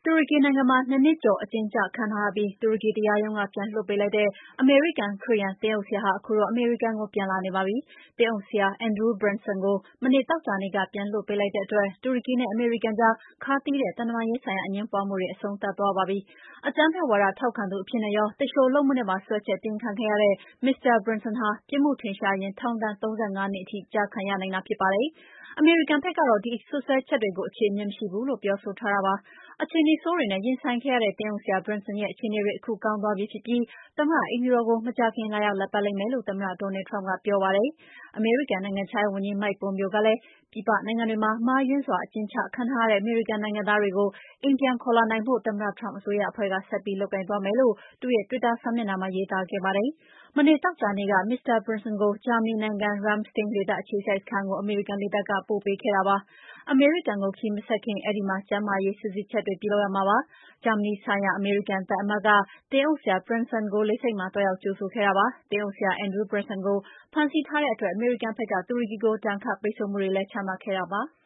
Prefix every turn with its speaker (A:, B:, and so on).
A: တူရကီနိုင်ငံမှာ2 နှစ်ကျော်အကျဉ်းကျခံထားရပြီးတူရကီတရားရုံးကပြန်လွှတ်ပေးလိုက်တဲ့အမေရိကန်ခရစ်ယာန်သင်းအုပ်ဆရာဟာအခုတော့အမေရိကန်ကိုပြန်လာနေပါပြီ။သင်းအုပ်ဆရာ Andrew Brunson ကိုမနေ့သောကြာနေ့ကပြန်လွှတ်ပေးလိုက်တဲ့အတွက်တူရကီနဲ့အမေရိကန်ကြားခါးသီးတဲ့သံတမန်ရေးဆိုင်ရာအငြင်းပွါးမှုတွေအဆုံးသတ်သွားပါပြီ။အကြမ်းဖက်ဝါဒထောက်ခံသူအဖြစ်နဲ့ရောသူလျှိုလုပ်မှုနဲ့ပါစွဲချက်တင်ခံခဲ့ရတဲ့မစ္စတာ Brunson ဟာပြစ်မှုထင်ရှားရင်ထောင်ဒဏ်35 နှစ်ထိကျခံရနိုင်တာဖြစ်ပါတယ်။အမေရိကန်ဘက်ကတော့ဒီစွပ်စွဲချက်တွေကိုအခြေအမြစ်မရှိဘူးလို့ပြောဆိုထားတာပါ။အခြေအနေဆိုးတွေနဲ့ရင်ဆိုင်ခဲ့ရတဲ့သင်းအုပ်ဆရာ Brunson ရဲ့အခြေအနေတွေအခုကောင်းသွားပြီဖြစ်ပြီးသမ္မတအိမ်ဖြူတော်ကိုမကြာခင်လာရောက်လည်ပတ်လိမ့်မယ်လို့သမ္မတ Donald Trump ကပြောပါတယ်။အမေရိကန်နိုင်ငံခြားရေးဝန်ကြီး Mike Pompeo ကလည်းပြည်ပနိုင်ငံတွေမှာမှားယွင်းစွာအကျဉ်းချခံထားရတဲ့အမေရိကန်နိုင်ငံသားတွေကိုအိမ်ပြန်ခေါ်လာနိုင်ဖို့သမ္မတ Trump အစိုးရအဖွဲ့ကဆက်ပြီးလုပ်ကိုင်သွားမယ်လို့သူ့ရဲ့တွစ်တာစာမျက်နှာမှာရေးသားခဲ့ပါတယ်။မနေ့သောကြာနေ့ကမစ္စတာ Brunson ကိုဂျာမနီနိုင်ငံ Ramstein လေတပ်အခြေစိုက်စခန်းကိုအမေရိကန်လေတပ်ကပို့ပေးခဲ့တာပါ။အမေရိကန်ကိုခရီးမဆက်ခင်အဲဒီမှာကျန်းမာရေးစစ်ဆေးချက်တွေပြုလုပ်ရမှာပါ။ဂျာမနီဆိုင်ရာအမေရိကန်သံအမတ်ကသင်းအုပ်ဆရာ Brunson ကိုလေဆိပ်မှာသွားရောက်ကြိုဆိုခဲ့တာပါ။သင်းအုပ်ဆရာ Andrew Brunson ကိုဖမ်းဆီးထားတဲ့အတွက်အမေရိကန်ဘက်ကတူရကီကိုဒဏ်ခတ်ပိတ်ဆို့မှုတွေလည်းချမှတ်ခဲ့တာပါ။